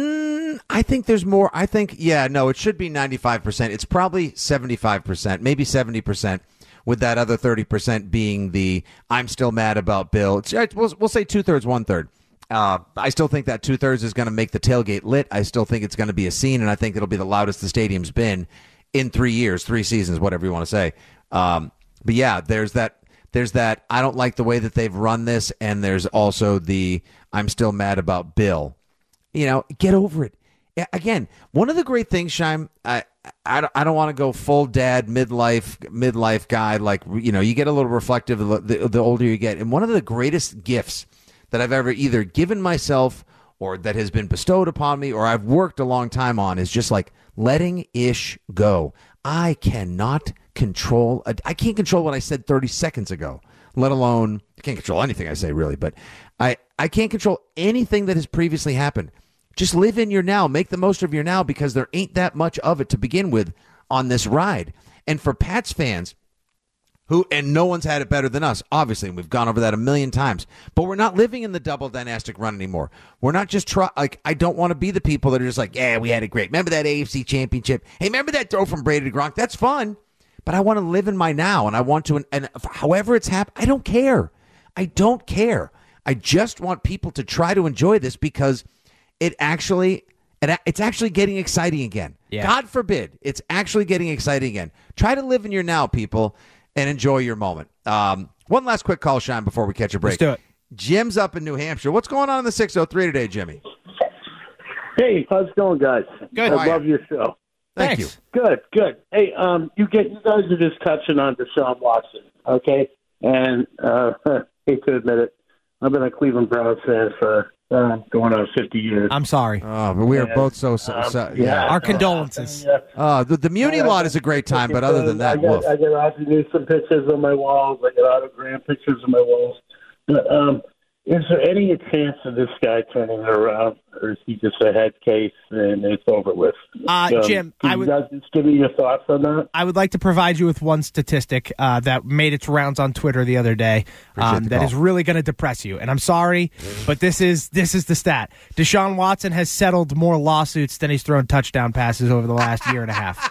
mm, I think there's more. I think, yeah, no, it should be ninety-five percent. It's probably seventy-five percent, maybe seventy percent, with that other thirty percent being the, I'm still mad about Bill. It's, we'll, we'll say two-thirds, one-third. Uh, I still think that two-thirds is going to make the tailgate lit. I still think it's going to be a scene, and I think it'll be the loudest the stadium's been in three years, three seasons, whatever you want to say. Um, but, yeah, there's that. There's that I don't like the way that they've run this, and there's also the I'm still mad about Bill. You know, get over it. Again, one of the great things, Shime, I, I, don't, I don't want to go full dad, midlife midlife guy. Like, you know, you get a little reflective the, the older you get. And one of the greatest gifts that I've ever either given myself or that has been bestowed upon me or I've worked a long time on is just like letting ish go. I cannot control. I can't control what I said thirty seconds ago, let alone I can't control anything I say, really. But I, I can't control anything that has previously happened. Just live in your now. Make the most of your now because there ain't that much of it to begin with on this ride. And for Pats fans, who and no one's had it better than us, obviously, and we've gone over that a million times. But we're not living in the double dynastic run anymore. We're not just try like I don't want to be the people that are just like, yeah, we had it great. Remember that A F C Championship? Hey, remember that throw from Brady to Gronk? That's fun. But I want to live in my now, and I want to, and, and however it's happened, I don't care. I don't care. I just want people to try to enjoy this because it actually, it, it's actually getting exciting again. Yeah. God forbid, it's actually getting exciting again. Try to live in your now, people, and enjoy your moment. Um, one last quick call, Shine, before we catch a break. Let's do it. Jim's up in New Hampshire. What's going on in the six oh three today, Jimmy? Hey, how's it going, guys? Good. I love your show. Thank Thanks. you. Good, good. Hey, um, you get you guys are just touching on Deshaun Watson, okay? And uh, hate to admit it, I've been a Cleveland Browns fan for uh, going on fifty years. I'm sorry. Oh, but we are And, both so, so, um, so yeah. yeah. Our condolences. Yeah. Uh, the, the Muni lot is a great time, but other than that, I got, woof. I got Ozzie Newsome pictures on my walls. I got autograph pictures on my walls. But, um, is there any chance of this guy turning it around, or is he just a head case and it's over with? Uh, Um, Jim, can I you would- guys just give me your thoughts on that? I would like to provide you with one statistic uh, that made its rounds on Twitter the other day um, the that call. is really going to depress you. And I'm sorry, but this is this is the stat. Deshaun Watson has settled more lawsuits than he's thrown touchdown passes over the last year and a half.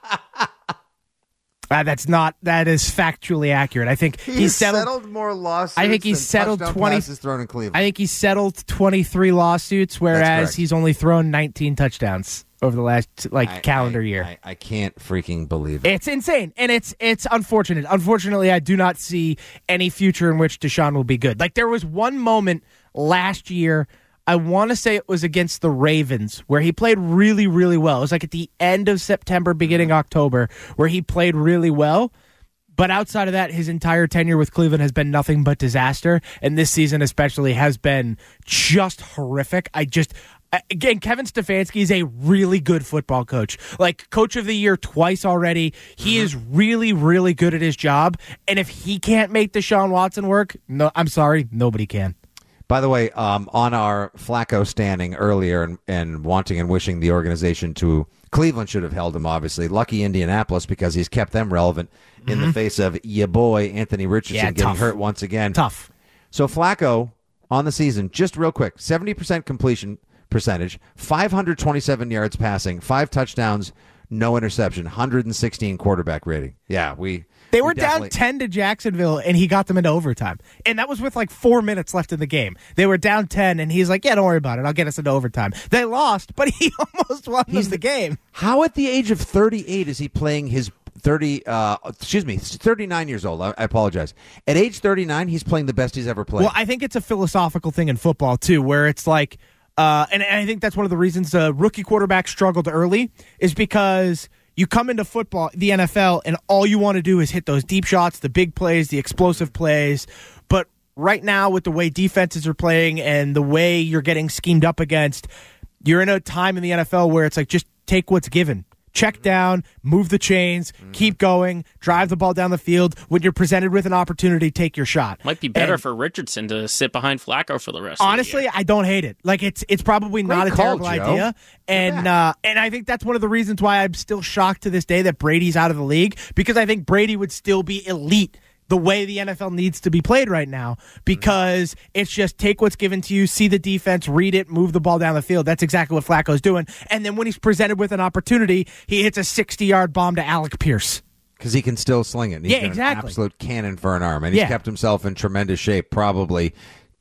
Uh, that's not. That is factually accurate. I think he's, He's settled. settled more lawsuits. I think he's than settled touchdown twenty passes thrown in Cleveland. I think he's settled twenty-three lawsuits, whereas correct. he's only thrown nineteen touchdowns over the last like I- calendar I- year. I, I can't freaking believe it. It's insane, and it's it's unfortunate. Unfortunately, I do not see any future in which Deshaun will be good. Like there was one moment last year, I want to say it was against the Ravens, where he played really, really well. It was like at the end of September, beginning October, where he played really well. But outside of that, his entire tenure with Cleveland has been nothing but disaster, and this season especially has been just horrific. I just... Again, Kevin Stefanski is a really good football coach. Like, coach of the year twice already. He Mm-hmm. is really, really good at his job. And if he can't make Deshaun Watson work, no, I'm sorry, nobody can. By the way, um, on our Flacco standing earlier and, and wanting and wishing the organization to Cleveland should have held him, obviously. Lucky Indianapolis because he's kept them relevant mm-hmm. in the face of your boy Anthony Richardson Yeah, getting tough. hurt once again. Tough. So Flacco on the season, just real quick, seventy percent completion percentage, five hundred twenty-seven yards passing, five touchdowns, no interception, one hundred sixteen quarterback rating. Yeah, we They we were down definitely- ten to Jacksonville, and he got them into overtime. And that was with like four minutes left in the game. They were down ten, and he's like, yeah, don't worry about it. I'll get us into overtime. They lost, but he almost won them the game. How at the age of thirty-eight is he playing his thirty? Uh, excuse me, thirty-nine years old. I, I apologize. At age thirty-nine, he's playing the best he's ever played. Well, I think it's a philosophical thing in football, too, where it's like, uh, and, and I think that's one of the reasons uh, rookie quarterbacks struggled early is because you come into football, the N F L, and all you want to do is hit those deep shots, the big plays, the explosive plays. But right now, with the way defenses are playing and the way you're getting schemed up against, you're in a time in the N F L where it's like, just take what's given. Check down, move the chains, mm-hmm. keep going, drive the ball down the field. When you're presented with an opportunity, take your shot. Might be better And for Richardson to sit behind Flacco for the rest honestly, of the year. I don't hate it. Like it's it's probably Great not a call, terrible Joe. idea. And uh, and I think that's one of the reasons why I'm still shocked to this day that Brady's out of the league, because I think Brady would still be elite the way the N F L needs to be played right now, because mm-hmm. it's just take what's given to you, see the defense, read it, move the ball down the field. That's exactly what Flacco's doing. And then when he's presented with an opportunity, he hits a sixty-yard bomb to Alec Pierce. Because he can still sling it. And he's Yeah, got exactly. an absolute cannon for an arm. And he's Yeah. kept himself in tremendous shape probably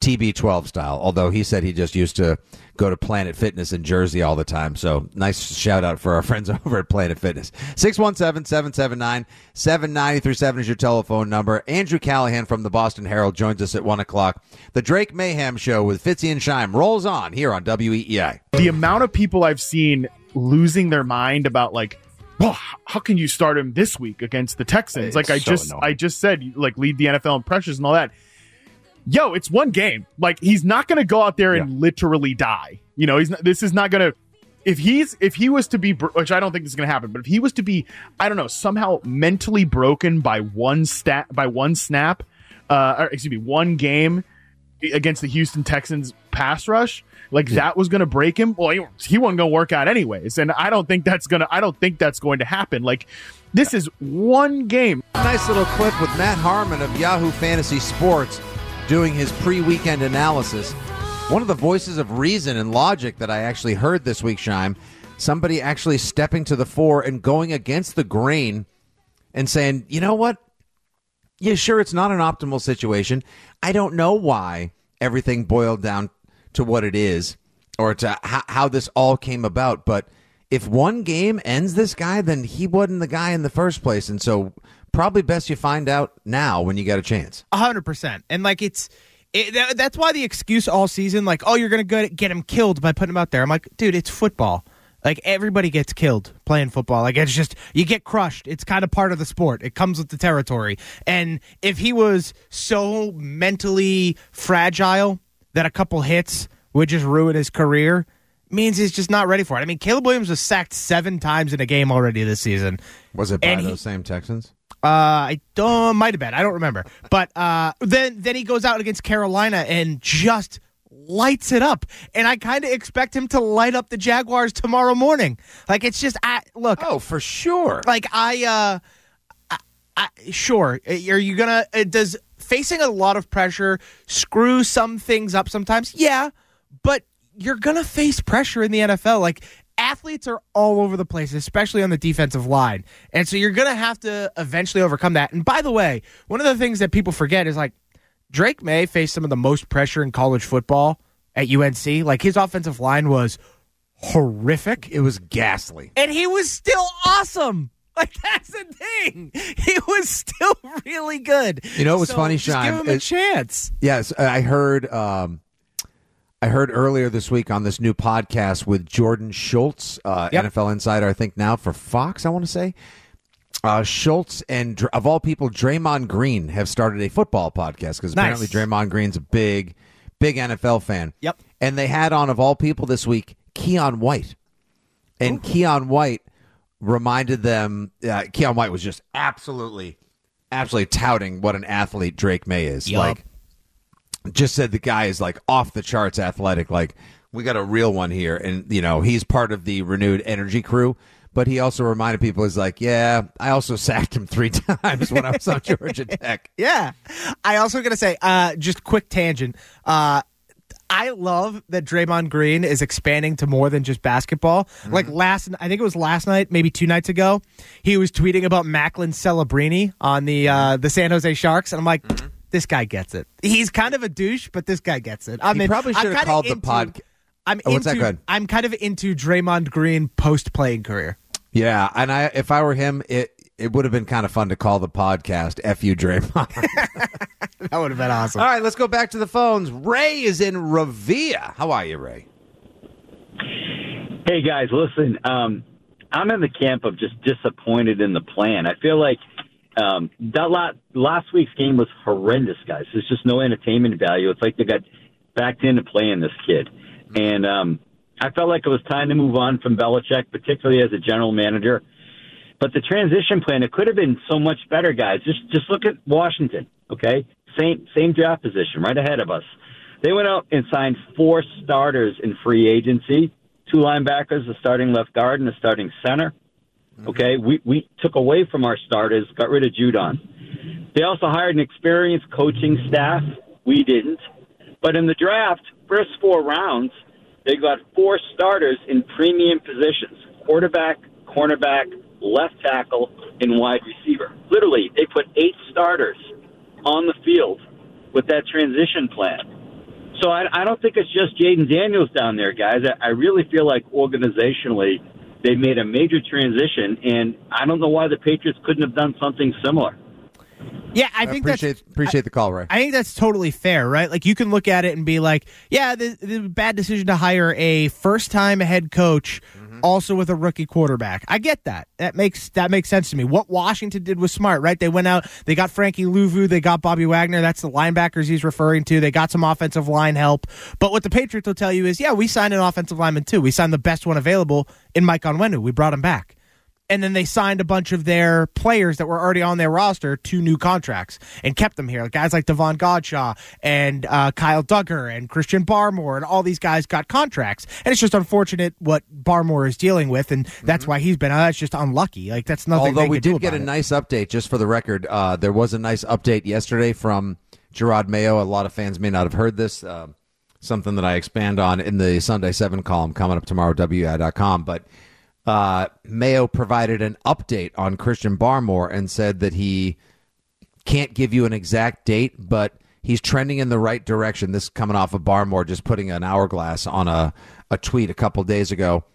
T B twelve style, although he said he just used to go to Planet Fitness in Jersey all the time. So nice shout out for our friends over at Planet Fitness. six one seven, seven seven nine, seven nine three seven is your telephone number. Andrew Callahan from the Boston Herald joins us at one o'clock. The Drake Mayhem Show with Fitzy and Shime rolls on here on W E E I. The amount of people I've seen losing their mind about, like, well, how can you start him this week against the Texans? It's like I so just annoying. I just said, like, lead the N F L in pressures and all that. Yo, it's one game. Like, he's not going to go out there and Yeah. literally die. You know, he's not, this is not going to. If he's if he was to be, bro- which I don't think this is going to happen, but if he was to be, I don't know, somehow mentally broken by one stat by one snap, uh, or excuse me, one game against the Houston Texans pass rush, like Yeah. that was going to break him. Well, he, he wasn't going to work out anyways, and I don't think that's gonna. I don't think that's going to happen. Like, this is one game. Nice little clip with Matt Harmon of Yahoo Fantasy Sports doing his pre-weekend analysis. One of the voices of reason and logic that I actually heard this week, Shime, somebody actually stepping to the fore and going against the grain and saying, you know what? Yeah, sure, it's not an optimal situation. I don't know why everything boiled down to what it is or to how, how this all came about, but if one game ends this guy, then he wasn't the guy in the first place, and so probably best you find out now when you get a chance. A hundred percent. And like, it's, it, that, that's why the excuse all season, like, oh, you're going to get him killed by putting him out there. I'm like, dude, it's football. Like, everybody gets killed playing football. Like, it's just, you get crushed. It's kind of part of the sport. It comes with the territory. And if he was so mentally fragile that a couple hits would just ruin his career, means he's just not ready for it. I mean, Caleb Williams was sacked seven times in a game already this season. Was it by And he- those same Texans? Uh, I don't, might have been. I don't remember. But uh, then then he goes out against Carolina and just lights it up. And I kind of expect him to light up the Jaguars tomorrow morning. Like, it's just, I look. Oh, for sure. Like, I, uh, I, I sure. Are you gonna? Uh, does facing a lot of pressure screw some things up sometimes? Yeah, but you're gonna face pressure in the N F L. Like, athletes are all over the place, especially on the defensive line. And so you're going to have to eventually overcome that. And by the way, one of the things that people forget is, like, Drake May faced some of the most pressure in college football at U N C. Like, his offensive line was horrific. It was ghastly. And he was still awesome. Like, that's the thing. He was still really good. You know, it was So funny, just Shime. give him a It- chance. Yes, I heard. Um, I heard earlier this week on this new podcast with Jordan Schultz, uh, Yep. N F L insider, I think now for Fox, I want to say. Uh, Schultz and, Dr- of all people, Draymond Green have started a football podcast because Nice. apparently Draymond Green's a big, big N F L fan. Yep. And they had on, of all people this week, Keon White. And Keon White reminded them, uh, Keon White was just absolutely, absolutely touting what an athlete Drake May is. Yup. Like, just said the guy is like off the charts athletic. Like, we got a real one here. And, you know, he's part of the renewed energy crew. But he also reminded people, is like, yeah, I also sacked him three times when I was on Georgia Tech. Yeah. I also going to say, uh, just quick tangent. Uh, I love that Draymond Green is expanding to more than just basketball. Mm-hmm. Like last, I think it was last night, maybe two nights ago, he was tweeting about Macklin Celebrini on the uh, the San Jose Sharks, and I'm like, mm-hmm. this guy gets it. He's kind of a douche, but this guy gets it. I He mean, probably I'm should have kinda called the into- podcast. I'm Oh, what's that? into, Go ahead. I'm kind of into Draymond Green post playing career. Yeah, and I if I were him, it it would have been kind of fun to call the podcast F You Draymond. That would have been awesome. All right, let's go back to the phones. Ray is in Revere. How are you, Ray? Hey, guys, listen, um, I'm in the camp of just disappointed in the plan. I feel like um, that lot, last week's game was horrendous, guys. There's just no entertainment value. It's like they got backed into playing this kid. And um, I felt like it was time to move on from Belichick, particularly as a general manager. But the transition plan, it could have been so much better, guys. Just just look at Washington, okay? Same same draft position, right ahead of us. They went out and signed four starters in free agency, two linebackers, a starting left guard, and a starting center. Okay, we, we took away from our starters, got rid of Judon. They also hired an experienced coaching staff. We didn't. But in the draft, first four rounds, they got four starters in premium positions: quarterback, cornerback, left tackle, and wide receiver. Literally, they put eight starters on the field with that transition plan. So I, I don't think it's just Jaden Daniels down there, guys. I, I really feel like organizationally they made a major transition, and I don't know why the Patriots couldn't have done something similar. Yeah, I think I appreciate, that's appreciate the call, Ray. I think that's totally fair, right? Like you can look at it and be like, yeah, the, the bad decision to hire a first-time head coach, mm-hmm. also with a rookie quarterback. I get that. That makes that makes sense to me. What Washington did was smart, right? They went out, they got Frankie Louvu, they got Bobby Wagner. That's the linebackers he's referring to. They got some offensive line help. But what the Patriots will tell you is, yeah, we signed an offensive lineman too. We signed the best one available in Mike Onwenu. We brought him back. And then they signed a bunch of their players that were already on their roster to new contracts and kept them here. Like guys like Devon Godshaw and uh, Kyle Duggar and Christian Barmore, and all these guys got contracts. And it's just unfortunate what Barmore is dealing with, and that's mm-hmm. why he's been. Uh, that's just unlucky. Like that's nothing. Although they we can do did get a about it. nice update, just for the record, uh, there was a nice update yesterday from Gerard Mayo. A lot of fans may not have heard this. Uh, something that I expand on in the Sunday seven column coming up tomorrow, W I dot com, but. Uh, Mayo provided an update on Christian Barmore and said that he can't give you an exact date, but he's trending in the right direction. This coming off of Barmore just putting an hourglass on a, a tweet a couple days ago.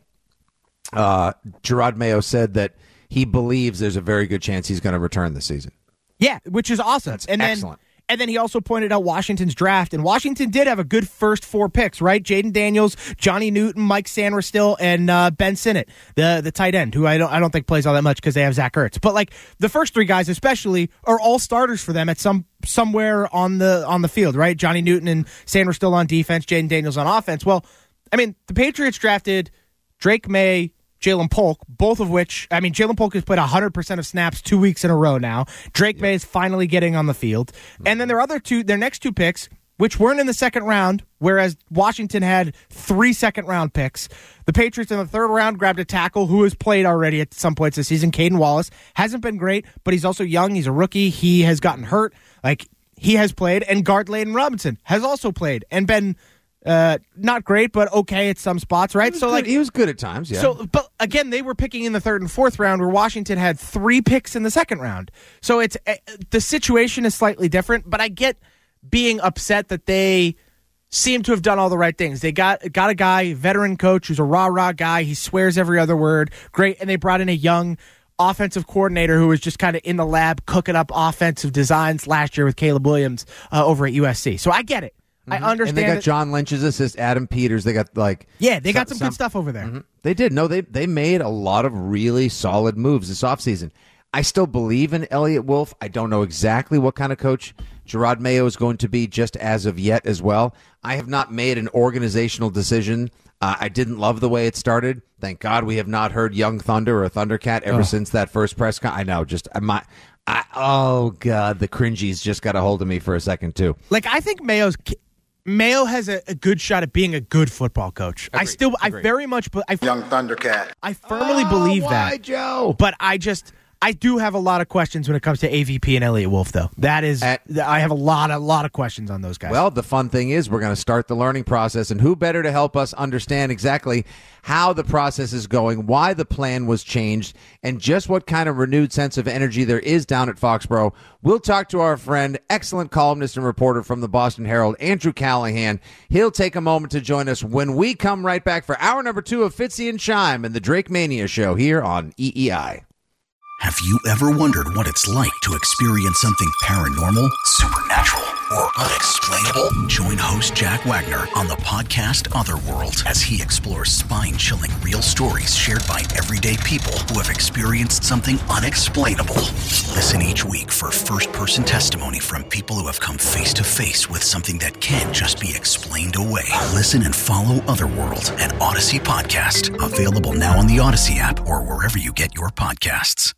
Uh, Gerard Mayo said that he believes there's a very good chance he's going to return this season. Yeah, which is awesome. That's and excellent. Then, and then he also pointed out Washington's draft, and Washington did have a good first four picks, right? Jaden Daniels, Johnny Newton, Mike Sanderstill, and uh, Ben Sinnott, the the tight end, who I don't I don't think plays all that much because they have Zach Ertz. But like the first three guys, especially, are all starters for them at some somewhere on the on the field, right? Johnny Newton and Sanderstill on defense, Jaden Daniels on offense. Well, I mean, the Patriots drafted Drake May, Jalen Polk, both of which, I mean, Jalen Polk has played one hundred percent of snaps two weeks in a row now. Drake yep. May is finally getting on the field. Mm-hmm. And then their other two, their next two picks, which weren't in the second round, whereas Washington had three second-round picks. The Patriots in the third round grabbed a tackle who has played already at some points this season, Caden Wallace. Hasn't been great, but he's also young. He's a rookie. He has gotten hurt. Like, he has played. And guard Layden Robinson has also played and been Uh, not great, but okay at some spots, right? So, good. like, he was good at times, yeah. So, but again, they were picking in the third and fourth round, where Washington had three picks in the second round. So it's uh, the situation is slightly different. But I get being upset that they seem to have done all the right things. They got got a guy, veteran coach, who's a rah rah guy. He swears every other word. Great, and they brought in a young offensive coordinator who was just kind of in the lab cooking up offensive designs last year with Caleb Williams uh, over at U S C. So I get it. Mm-hmm. I understand. And they got that, John Lynch's assist, Adam Peters. They got like yeah, they got some, some good stuff over there. Mm-hmm. They did. No, they they made a lot of really solid moves this offseason. I still believe in Elliott Wolf. I don't know exactly what kind of coach Gerard Mayo is going to be just as of yet as well. I have not made an organizational decision. Uh, I didn't love the way it started. Thank God we have not heard Young Thunder or Thundercat ever oh. since that first press con. I know, just my. I, oh God, the cringies just got a hold of me for a second too. Like I think Mayo's. Mayo has a, a good shot at being a good football coach. Agreed. I still, Agreed. I very much, I, Young Thundercat. I firmly oh, believe why, that, Joe? But I just, I do have a lot of questions when it comes to A V P and Elliott Wolf, though. That is, At, I have a lot, a lot of questions on those guys. Well, the fun thing is we're going to start the learning process, and who better to help us understand exactly how the process is going, why the plan was changed, and just what kind of renewed sense of energy there is down at Foxborough. We'll talk to our friend, excellent columnist and reporter from the Boston Herald, Andrew Callahan. He'll take a moment to join us when we come right back for hour number two of Fitzy and Chime and the Drake Mania Show here on E E I. Have you ever wondered what it's like to experience something paranormal, supernatural, or unexplainable? Join host Jack Wagner on the podcast Otherworld as he explores spine-chilling real stories shared by everyday people who have experienced something unexplainable. Listen each week for first-person testimony from people who have come face-to-face with something that can't just be explained away. Listen and follow Otherworld, an Odyssey podcast, available now on the Odyssey app or wherever you get your podcasts.